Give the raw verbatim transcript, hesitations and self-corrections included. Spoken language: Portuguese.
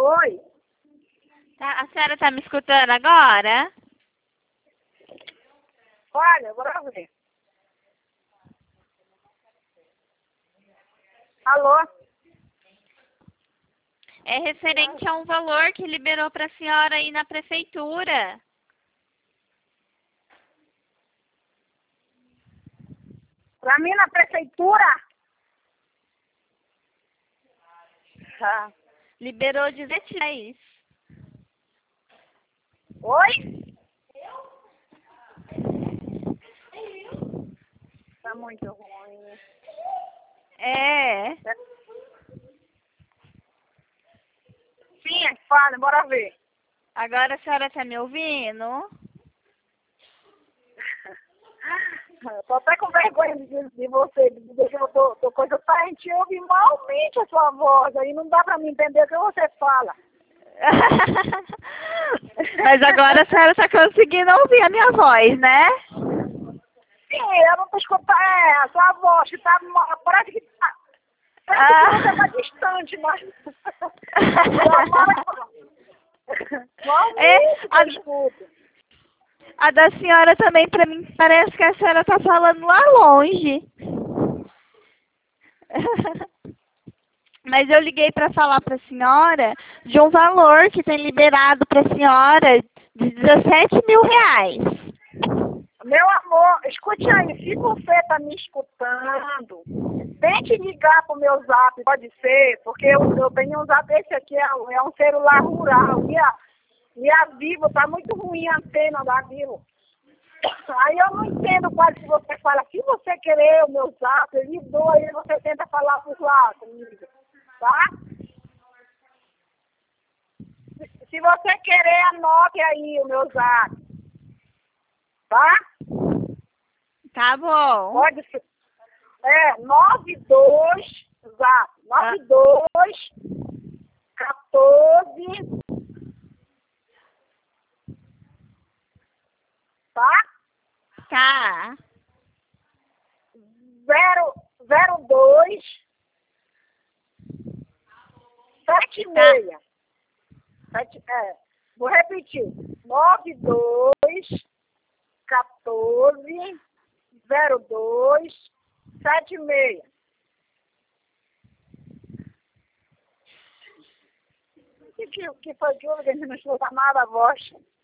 Oi? Tá, a senhora tá me escutando agora? Olha, bora ver. Alô? É referente a um valor que liberou para a senhora aí na prefeitura. Pra mim na prefeitura? Tá. Liberou dezessete reais. Oi? Tá muito ruim. É. Sim, fala, bora ver. Agora a senhora tá me ouvindo? Tô até com vergonha de, de você, de dizer que eu tô, tô coisa pra gente ouvir malmente a sua voz, aí não dá pra me entender o que você fala. Mas agora a senhora tá conseguindo ouvir a minha voz, né? Sim, eu não tô escutando, é, a sua voz que tá, parece que tá, parece Ah. que você tá distante, mas... É, Malmente a, eu escuto. a da senhora também, pra mim, parece que a senhora tá falando lá longe. Mas eu liguei para falar para a senhora de um valor que tem liberado para a senhora de dezessete mil reais. Meu amor, escute aí, se você tá me escutando, tente ligar pro meu zap, pode ser, porque eu, eu tenho um zap, esse aqui é, um- é um celular rural, e a, e a Vivo, tá muito ruim a antena da Vivo. Aí eu não entendo quase que você fala, se você querer o meu zap, eu lhe dou, aí você tenta falar por lá comigo, tá? Se, se você querer, anote aí o meu zap, tá? Tá bom. Pode ser. É, nove dois, zap, nove dois, quatorze, tá? Tá. Zero, zero dois, sete meia. Sete, é, vou repetir. Nove dois, quatorze, zero dois, sete meia. O que, que, que foi que houve que a gente não escuta nada a voz?